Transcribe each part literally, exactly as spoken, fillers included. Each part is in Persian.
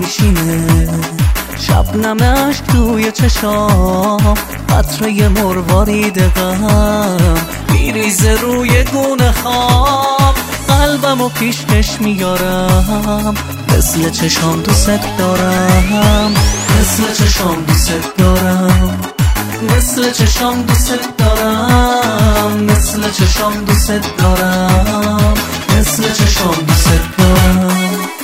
میشینه، شبنمش توی چشام، قطره مروارید غم میریزه روی گونه خام. قلبمو پیشکش میارم، مثل چشام دوست دارم، مثل چشام دوست دارم، مثل چشام دوست دارم، مثل چشام دوست دارم، مثل چشام دوست دارم.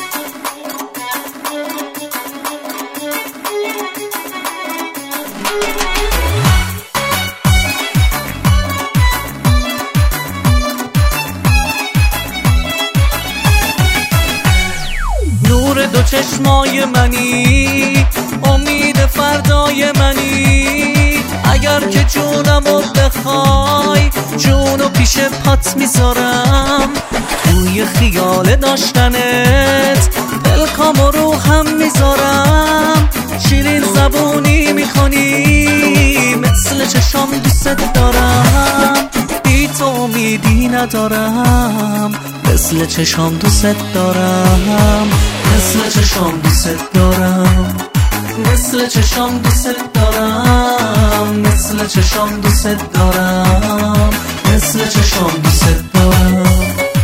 نور دو چشمای منی، امید فردای منی، اگر که جونمو بخوای جونو پیش پات میذارم. توی خیال داشتنت دلکام و روحم میذارم. شیرین زبونی میکنی، مثل چشام دوست دارم، بی تو امیدی ندارم، مثل چشام دوست دارم، مثل چشام دوست دارم، مثل چشام دوست دارم، مثل چشام دوست دارم، مثل چشام دوست دارم.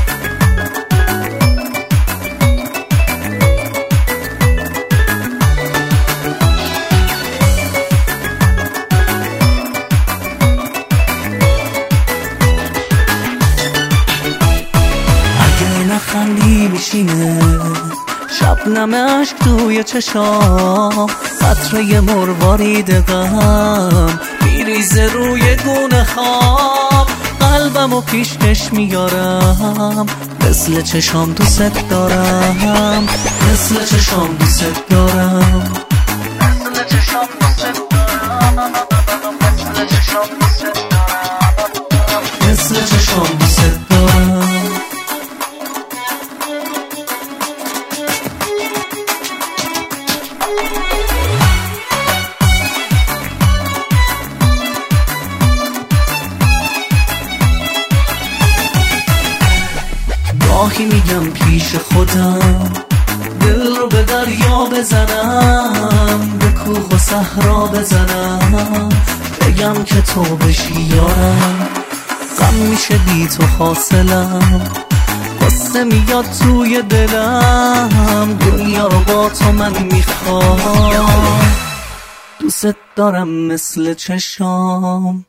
خندی میشینه، شبنمش توی چشام، قطره مروارید غم میریزه روی گونه خام. قلبمو پیشکش میارم، مثل چشام دوست دارم، مثل چشام دوست دارم، مثل چشام دوست دارم، مثل چشام دوست دارم، مثل چشام دوست دارم. گاهی میگم پیش خودم، دل رو به دریا بزنم، به کوه و صحرا بزنم، بگم که تو بشی یارم. غم میشه بی تو حاصلم، قصه میاد توی دلم، دنیا رو با تو من میخوام، دوست دارم مثل چشام.